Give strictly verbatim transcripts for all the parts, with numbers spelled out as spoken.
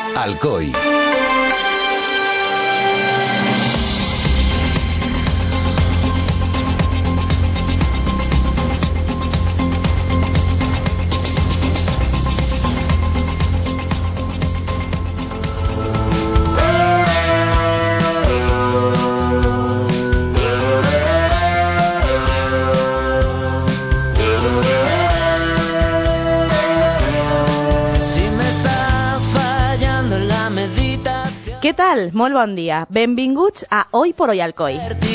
Alcoy. Què tal? Molt bon dia. Benvinguts a Hoy por Hoy Alcoy.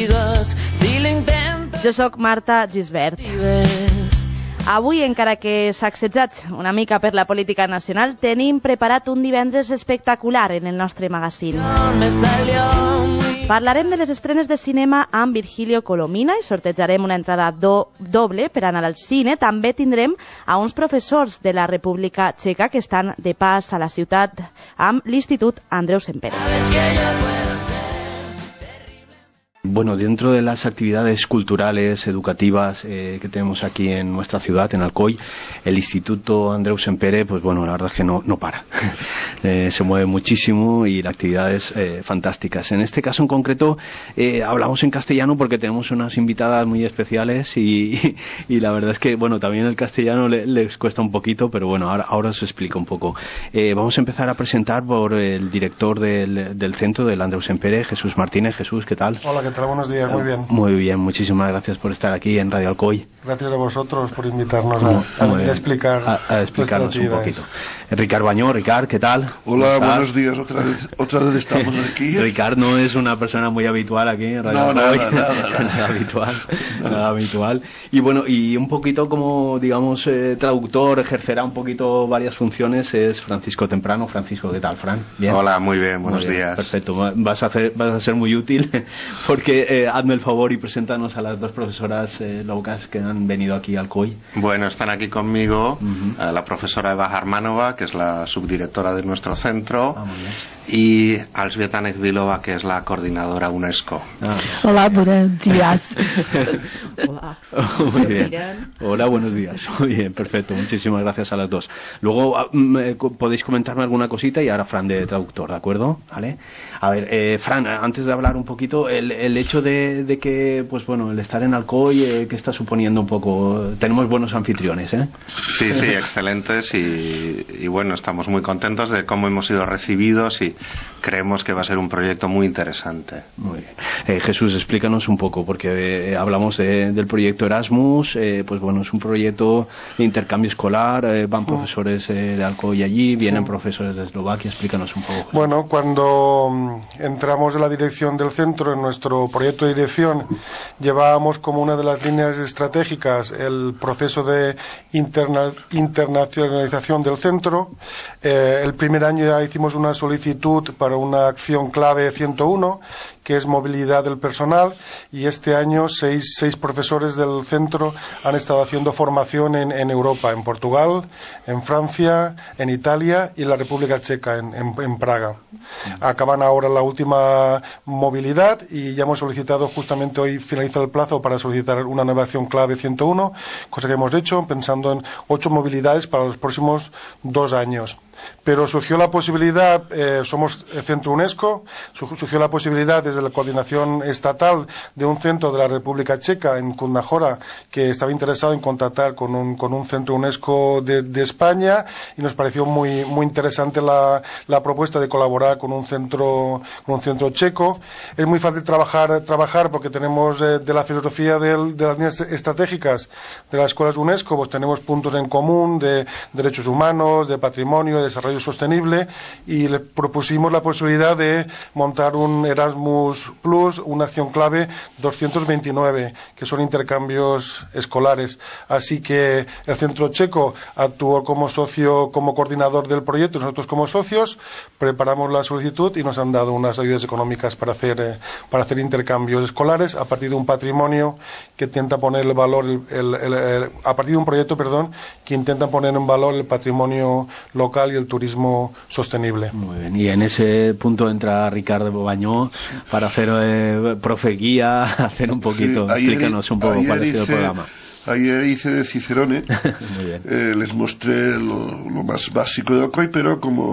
Jo sóc Marta Gisbert. Avui, encara que sacsejats una mica per la política nacional, tenim preparat un divendres espectacular en el nostre magazín. Parlarem de les estrenes de cinema amb Virgilio Colomina i sortejarem una entrada do doble per anar al cine. També tindrem a uns professors de la República Txeca que estan de pas a la ciutat amb l'Institut Andreu Sempere. Bueno, dentro de las actividades culturales, educativas eh, que tenemos aquí en nuestra ciudad, en Alcoy, el Instituto Andreu Sempere, pues bueno, la verdad es que no, no para. eh, se mueve muchísimo y la actividad es eh, fantásticas. En este caso en concreto eh, hablamos en castellano porque tenemos unas invitadas muy especiales y, y, y la verdad es que, bueno, también el castellano le, les cuesta un poquito, pero bueno, ahora, ahora os explico un poco. Eh, vamos a empezar a presentar por el director del, del centro del Andreu Sempere, Jesús Martínez. Jesús, ¿qué tal? Hola, ¿qué tal? Buenos días, muy bien. Muy bien, muchísimas gracias por estar aquí en Radio Alcoy. Gracias a vosotros por invitarnos a, a venir a explicar a, a explicarnos un poquito. Ricard Bañó, Ricard, ¿qué tal? Hola, buenos días, otra vez, otra vez estamos aquí. Ricard no es una persona muy habitual aquí en Radio no, Alcoy. Nada, nada, nada. nada habitual, nada habitual. Y bueno, y un poquito como, digamos, eh, traductor, ejercerá un poquito varias funciones, es Francisco Temprano. Francisco, ¿qué tal, Fran? ¿Bien? Hola, muy bien, buenos muy bien, días. Perfecto, vas a, hacer, vas a ser muy útil porque eh, hazme el favor y preséntanos a las dos profesoras eh, locas que han venido aquí al C O I. Bueno, están aquí conmigo Uh-huh. eh, la profesora Eva Harmanova, que es la subdirectora de nuestro centro, Ah, muy bien. y Alzbieta Nekvilova, que es la coordinadora UNESCO. Ah. Hola, buenos días. Hola. Muy bien. Hola, buenos días. Muy bien, perfecto. Muchísimas gracias a las dos. Luego ah, me- co- podéis comentarme alguna cosita y ahora Fran de traductor, ¿de acuerdo? ¿Vale? A ver, eh, Fran, antes de hablar un poquito, el, el hecho de, de que, pues bueno, el estar en Alcoy, eh, ¿qué está suponiendo un poco? Tenemos buenos anfitriones, ¿eh? Sí, sí, excelentes, y, y bueno, estamos muy contentos de cómo hemos sido recibidos y creemos que va a ser un proyecto muy interesante. Muy bien. Eh, Jesús, explícanos un poco, porque eh, hablamos de- del proyecto Erasmus, eh, pues bueno, es un proyecto de intercambio escolar, eh, van profesores eh, de Alcoy allí, vienen Sí. profesores de Eslovaquia, explícanos un poco. Bueno, cuando mm, entramos en la dirección del centro, en nuestro proyecto de dirección, llevábamos como una de las líneas estratégicas el proceso de interna- internacionalización del centro. Eh, el primer año ya hicimos una solicitud para una acción clave ciento uno, que es movilidad del personal, y este año seis, seis profesores del centro han estado haciendo formación en, en Europa, en Portugal, en Francia, en Italia y en la República Checa, en, en- en Praga. Acaban ahora la última movilidad y ya hemos solicitado, justamente hoy finaliza el plazo para solicitar una nueva acción clave ciento uno, cosa que hemos hecho pensando en ocho movilidades para los próximos dos años. Pero surgió la posibilidad, eh, somos el centro UNESCO, su- surgió la posibilidad desde la coordinación estatal de un centro de la República Checa en Kundahora, que estaba interesado en contactar con un, con un centro UNESCO de, de España, y nos pareció muy, muy interesante la, la propuesta de colaborar con un centro, con un centro checo. Es muy fácil trabajar, trabajar porque tenemos eh, de la filosofía del- de las líneas estratégicas de las escuelas UNESCO, pues tenemos puntos en común de derechos humanos, de patrimonio, de desarrollo sostenible, y le propusimos la posibilidad de montar un Erasmus Plus, una acción clave doscientos veintinueve, que son intercambios escolares. Así que el centro checo actuó como socio, como coordinador del proyecto, y nosotros como socios preparamos la solicitud y nos han dado unas ayudas económicas para hacer, eh, para hacer intercambios escolares a partir de un patrimonio que intenta poner el valor, el- el- el- el- a partir de un proyecto, perdón, que intenta poner en valor el patrimonio local y el turismo sostenible. Muy bien, y en ese punto entra Ricardo Bañó para hacer eh, profe guía, hacer un poquito, Sí, ayer- explícanos un poco ayer cuál ha sido el hice- programa. Ayer hice de Cicerone. Muy bien. Eh, les mostré lo, lo más básico de Alcoy, pero como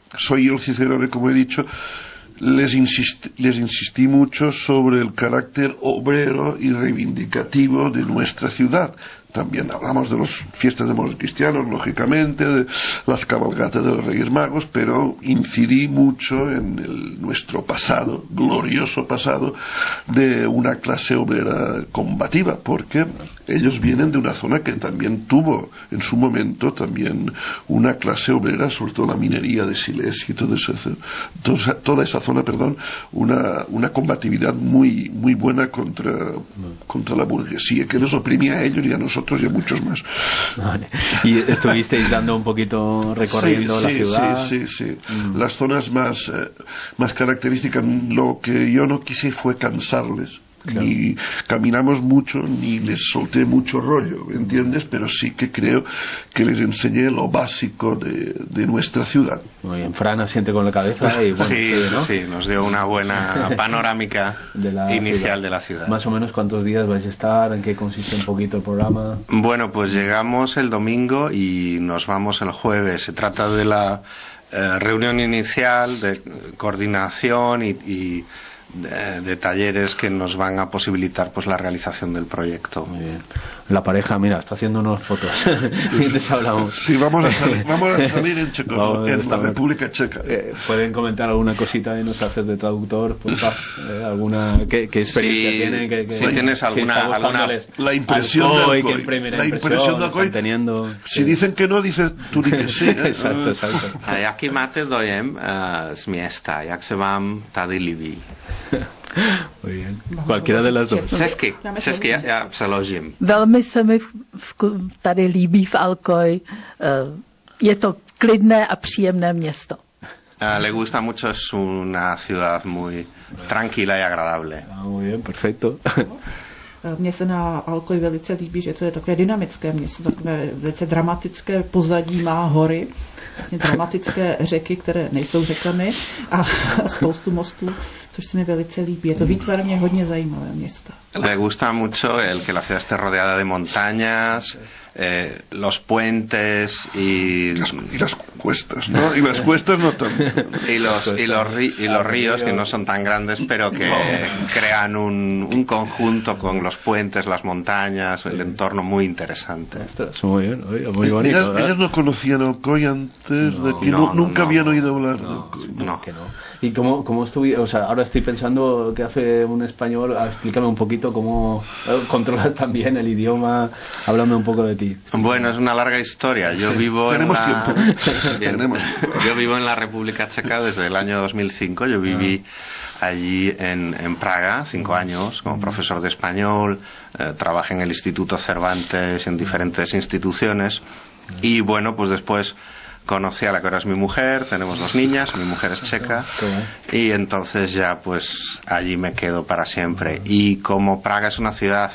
soy el Cicerone, como he dicho, les insistí, les insistí mucho sobre el carácter obrero y reivindicativo de nuestra ciudad. También hablamos de las fiestas de los cristianos, lógicamente, de las cabalgatas de los Reyes Magos, pero incidí mucho en el, nuestro pasado, glorioso pasado, de una clase obrera combativa, porque ellos vienen de una zona que también tuvo en su momento también una clase obrera, sobre todo la minería de Silesia y todo eso, toda, toda esa zona, perdón, una, una combatividad muy, muy buena contra, contra la burguesía, que nos oprimía a ellos y a nosotros y a muchos más. Vale. Y estuvisteis dando un poquito recorriendo sí, la sí, ciudad. Sí, sí, sí. Mm. Las zonas más, eh, más características. Lo que yo no quise fue cansarles. Claro. Ni caminamos mucho, ni les solté mucho rollo, ¿me entiendes? Pero sí que creo que les enseñé lo básico de, de nuestra ciudad. Muy bien, Fran asiente con la cabeza y bueno, sí, sí, ¿no? sí, nos dio una buena panorámica de la inicial ciudad. de la ciudad. Más o menos, ¿cuántos días vais a estar? ¿En qué consiste un poquito el programa? Bueno, pues llegamos el domingo y nos vamos el jueves. Se trata de la eh, reunión inicial de coordinación y, y De, de talleres que nos van a posibilitar pues la realización del proyecto. Muy bien. La pareja, mira, está haciendo unas fotos. Mientras hablamos. Sí, vamos a salir, vamos a salir en, Checo, vamos, en la República Checa. Eh, ¿Pueden comentar alguna cosita y nos haces de traductor? Pues, eh, ¿Alguna, qué, qué experiencia sí, tienen? ¿Qué, qué, si tienes alguna... si alguna la impresión de Alcoy. ¿Qué primera la impresión de Alcoy. Teniendo, si sí. dicen que no, dices tú di que sí. ¿eh? Exacto, exacto. A jaký máte dojem uh, z města? Jak se vám tady líbí? Muy bien. Cualquiera de las dos. Česky, česky, já, já přeložím. Velmi se mi tady líbí v Alcoy. Je to klidné a příjemné město. Uh, le gusta mucho, es una ciudad muy tranquila y agradable. Ah, muy bien, perfecto. Mně se na Alcoy velice líbí, že to je takové dynamické město, takové velice dramatické pozadí, má hory, vlastně dramatické řeky, které nejsou řekami a spoustu mostů, což se mi velice líbí. Je to výtvarně hodně zajímavé město. Le gusta mucho el que la ciudad esté rodeada de montañas, eh, los puentes y... Y las, y las cuestas, ¿no? Y las cuestas no tan... Y los, y los, ri, y los ríos que no son tan grandes, pero que crean un, un conjunto con los puentes, las montañas, el entorno muy interesante. Ostras, muy bien, muy bonito. Ellas, ellas no conocían Alcoy antes no, de que no, no, no, nunca no, habían no, oído hablar no, de Alcoy. No, no. Que no. ¿Y cómo, cómo estuve? O sea, ahora estoy pensando que hace un español. Explícame un poquito cómo controlas también el idioma. Háblame un poco de ti. Bueno, es una larga historia. Yo sí, vivo en la... Bien. Tenemos. Yo vivo en la República Checa desde el año dos mil cinco. Yo viví ah. allí en, en Praga cinco años como profesor de español. Eh, trabajé en el Instituto Cervantes en diferentes instituciones. Y bueno, pues después conocí a la que ahora es mi mujer, tenemos dos niñas, mi mujer es checa, y entonces ya pues allí me quedo para siempre. Y como Praga es una ciudad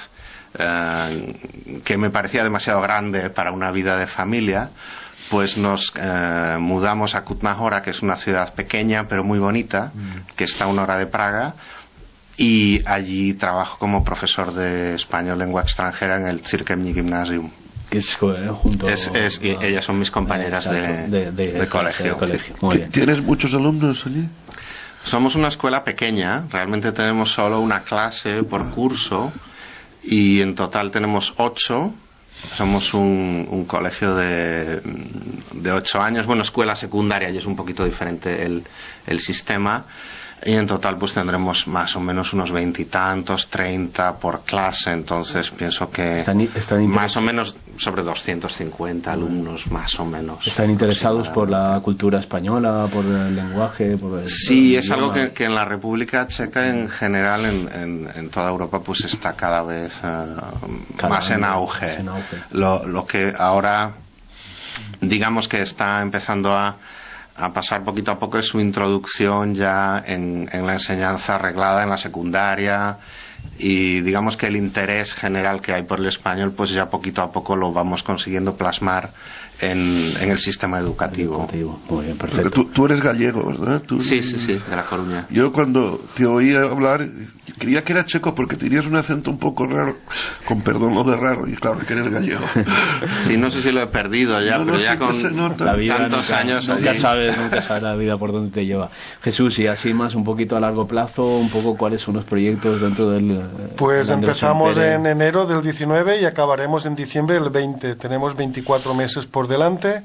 eh, que me parecía demasiado grande para una vida de familia, pues nos eh, mudamos a Kutná Hora, que es una ciudad pequeña pero muy bonita, que está a una hora de Praga, y allí trabajo como profesor de español lengua extranjera en el Církevní Gymnasium. Que es, eh, junto es, es a, ellas son mis compañeras de, de, de, de colegio. De colegio. Muy bien. ¿Tienes muchos alumnos allí? Somos una escuela pequeña, realmente tenemos solo una clase por curso y en total tenemos ocho. Somos un, un colegio de, de ocho años, bueno, escuela secundaria, y es un poquito diferente el, el sistema. Y en total pues tendremos más o menos unos veintitantos, treinta por clase, entonces pienso que están, están más o menos sobre doscientos cincuenta alumnos, más o menos. ¿Están interesados por la cultura española, por el lenguaje? Por el, sí, por el es idioma? Algo que, que en la República Checa en general, en, en, en toda Europa, pues está cada vez uh, cada más, en auge. más en auge. Lo, lo que ahora, digamos que está empezando a a pasar poquito a poco es su introducción ya en, en la enseñanza arreglada en la secundaria y digamos que el interés general que hay por el español, pues ya poquito a poco lo vamos consiguiendo plasmar en, en el sistema educativo. educativo. Muy bien, perfecto. Tú, tú eres gallego, ¿verdad? Tú, sí, sí, sí, de La Coruña. Yo cuando te oía hablar, creía que era checo porque tenías un acento un poco raro, con perdón lo de raro, y claro, que eres gallego. Sí, no sé si lo he perdido ya, no, pero no, ya sí, con se nota. La vida tantos nunca, años nunca allí. sabes, nunca sabes la vida por dónde te lleva. Jesús, y así más un poquito a largo plazo, un poco cuáles son los proyectos dentro del... Pues del empezamos Andreu en enero del diecinueve y acabaremos en diciembre del veinte. Tenemos veinticuatro meses por delante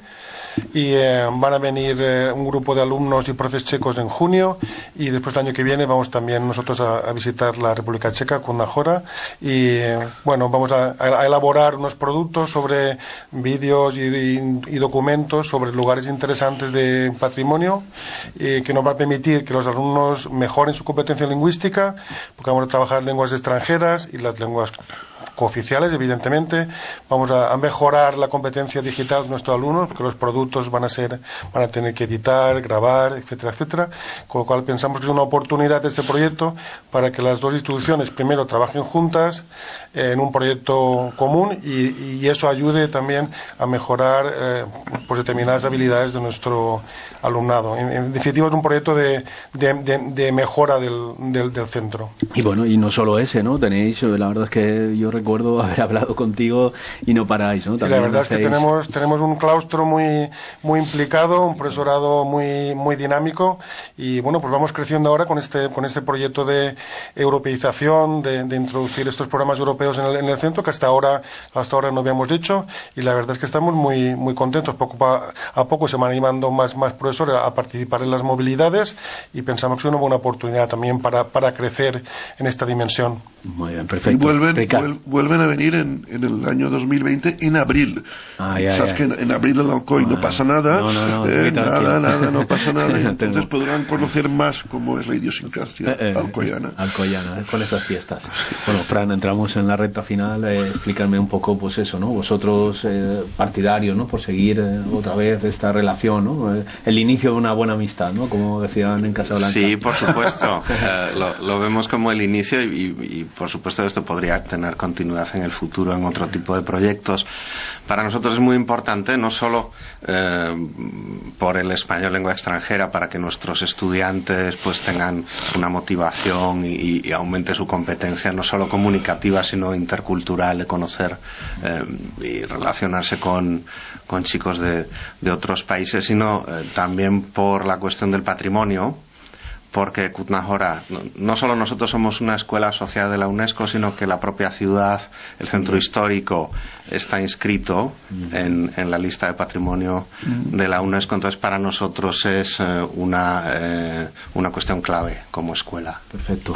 y eh, van a venir eh, un grupo de alumnos y profes checos en junio, y después el año que viene vamos también nosotros a, a visitar la República Checa con Nájora y eh, bueno, vamos a, a elaborar unos productos sobre vídeos y, y, y documentos sobre lugares interesantes de patrimonio eh, que nos va a permitir que los alumnos mejoren su competencia lingüística, porque vamos a trabajar lenguas extranjeras y las lenguas cooficiales, evidentemente. Vamos a, a mejorar la competencia digital de nuestros alumnos, porque los productos van a ser, van a tener que editar, grabar, etcétera, etcétera. Con lo cual pensamos que es una oportunidad de este proyecto para que las dos instituciones primero trabajen juntas eh, en un proyecto común y, y eso ayude también a mejorar eh, pues determinadas habilidades de nuestro alumnado. En, en definitiva es un proyecto de, de, de, de mejora del, del, del centro. Y bueno, y no solo ese, ¿no? Tenéis, la verdad es que yo recuerdo haber hablado contigo y no paráis, ¿no? También la verdad hacéis... es que tenemos tenemos un claustro muy muy implicado, un profesorado muy muy dinámico y bueno, pues vamos creciendo ahora con este con este proyecto de europeización, de, de introducir estos programas europeos en el, en el centro que hasta ahora hasta ahora no habíamos hecho, y la verdad es que estamos muy muy contentos. Poco a, a poco se van animando más más profesores a participar en las movilidades y pensamos que es una buena oportunidad también para para crecer en esta dimensión. Muy bien, perfecto. Y vuelven, vuel, vuelven a venir en, en el año dos mil veinte en abril. Ah, ya, Sabes ya. que en, en abril en Alcoy ah, no pasa nada, no, no, no, eh, nada, nada, no pasa nada. Entonces podrán conocer más cómo es la idiosincrasia eh, eh, alcoyana. Alcoyana, eh, con esas fiestas. Bueno, Fran, entramos en la recta final. Eh, explícame un poco, pues eso, ¿no? Vosotros eh, partidarios, ¿no? Por seguir eh, otra vez esta relación, ¿no? Eh, el inicio de una buena amistad, ¿no? Como decían en Casablanca. Sí, por supuesto. eh, lo, lo vemos como el inicio y, y, por supuesto, esto podría tener continuidad en el futuro en otro tipo de proyectos. Para nosotros es muy importante, no solo eh, por el español lengua extranjera, para que nuestros estudiantes pues tengan una motivación y, y aumente su competencia, no solo comunicativa, sino intercultural, de conocer eh, y relacionarse con, con chicos de, de otros países, sino eh, también por la cuestión del patrimonio, porque Kut Nájora, no, no solo nosotros somos una escuela asociada de la UNESCO, sino que la propia ciudad, el centro histórico, está inscrito en, en la lista de patrimonio de la UNESCO. Entonces para nosotros es eh, una, eh, una cuestión clave como escuela. Perfecto.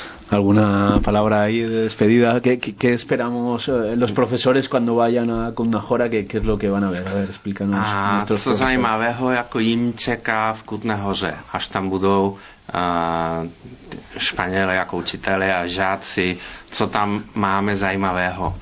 ¿Alguna palabra ahí de despedida? ¿Qué, qué, qué esperamos eh, los profesores cuando vayan a Kut Nájora? ¿Qué, ¿Qué es lo que van a ver? A ver, explícanos. A co zajímavého, jako jim čeká v Kut Náhoře, až tam budou uh, Španělé jako učitelé a žáci, co tam máme zajímavého?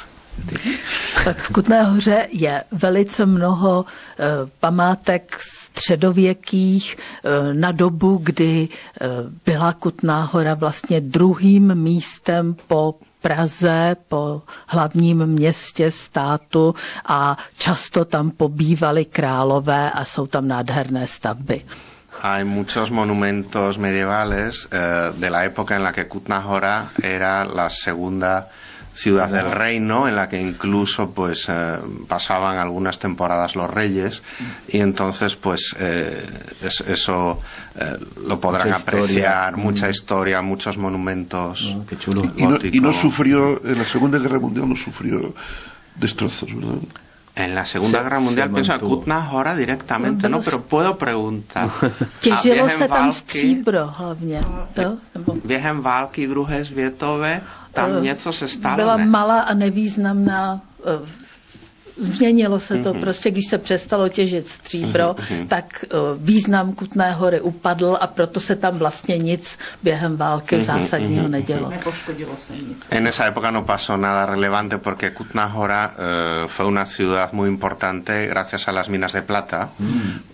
Tak v Kutné Hoře je velice mnoho e, památek středověkých e, na dobu, kdy e, byla Kutná Hora vlastně druhým místem po Praze, po hlavním městě státu, a často tam pobývali králové a jsou tam nádherné stavby. Hay muchos monumentos medievales eh, de la época en la que Kut Nájora era la segunda ciudad del reino, en la que incluso pues eh, pasaban algunas temporadas los reyes, y entonces pues eh, es, eso eh, lo podrán mucha apreciar, historia. mucha historia, muchos monumentos. Oh, qué chulo. Y no, y no sufrió, en la Segunda Guerra Mundial no sufrió destrozos, ¿verdad? En la Segunda se, Guerra Mundial pienso en Kut Nájora directamente, ¿no? Pero puedo preguntar. Těžilo se tam stříbro hlavně. To, nebo... Během války druhé světové tam uh, něco se stalo, Byla ne? malá a nevýznamná... Uh, změnilo se to, mm-hmm. prostě když se přestalo těžit stříbro, mm-hmm. tak uh, význam Kutné Hory upadl a proto se tam vlastně nic během války mm-hmm. zásadního mm-hmm. nedělo. Nepoškodilo se nic. En esa época no pasó nada relevante porque Kut Nájora uh, fue una ciudad muy importante gracias a las minas de plata. Mm.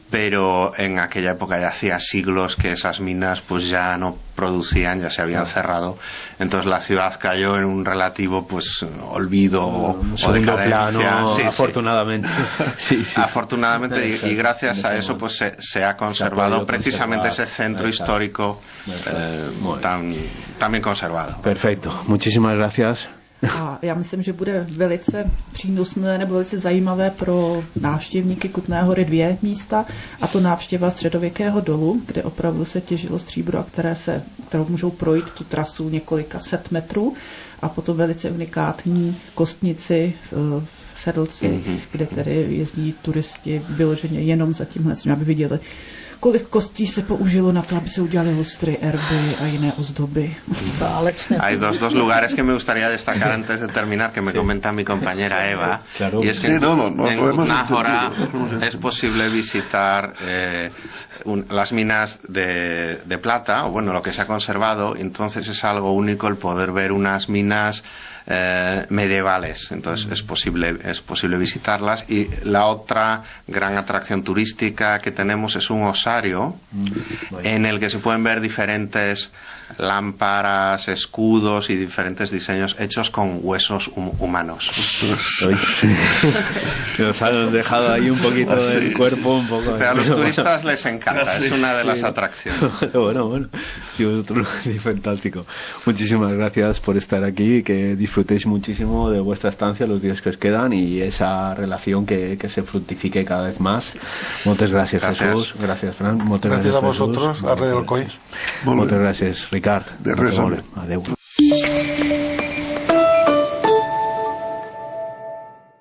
pero en aquella época ya hacía siglos que esas minas pues ya no producían, ya se habían cerrado, entonces la ciudad cayó en un relativo pues olvido o, o decadencia. Plano, sí, afortunadamente. Sí. Sí, sí. Afortunadamente y, y gracias a eso pues se, se ha conservado se precisamente conservar. Ese centro Exacto. histórico eh, tan, tan bien conservado. Perfecto, muchísimas gracias. A já myslím, že bude velice přínosné nebo velice zajímavé pro návštěvníky Kutné Hory dvě místa, a to návštěva středověkého dolu, kde opravdu se těžilo stříbro a které se, kterou můžou projít tu trasu několika set metrů, a potom velice unikátní kostnici v Sedlci, mm-hmm. kde tedy jezdí turisti vyloženě jenom za tímhle, aby viděli, kolik kostí se použilo na to, aby se udělali lustry, erby a jiné ozdoby. Hay dos, dos lugares que me gustaría destacar antes de terminar, que me sí. comenta mi compañera Eva, claro. Y es que sí, no, no, no, en Kutná Hora es posible visitar eh, un, las minas de, de plata, o bueno, lo que se ha conservado, entonces es algo único el poder ver unas minas Eh, medievales, entonces mm. es posible es posible visitarlas. Y la otra gran atracción turística que tenemos es un osario mm. en el que se pueden ver diferentes lámparas, escudos y diferentes diseños hechos con huesos hum humanos. Nos han dejado ahí un poquito ah, sí. del cuerpo un poco. Pero a los turistas les encanta, ah, sí, es una de sí. las atracciones. Bueno, bueno, sí, vosotros, fantástico. Muchísimas gracias por estar aquí, que disfrutéis muchísimo de vuestra estancia los días que os quedan y esa relación que, que se fructifique cada vez más. Muchas gracias, gracias. Jesús, gracias Fran, muchas gracias, gracias a vosotros, a Radio Alcoy. Muchas gracias Ricard. De res. Adeu.